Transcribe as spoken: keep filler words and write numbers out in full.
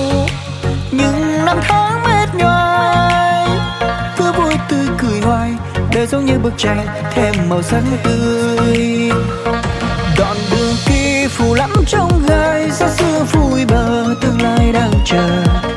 những năm tháng mệt nhoài, cứ vui tươi cười hoài, đời giống như bức tranh thêm màu sắc tươi. Đoạn đường kia phù lắm trong gai, xa xưa vui bờ tương lai đang chờ.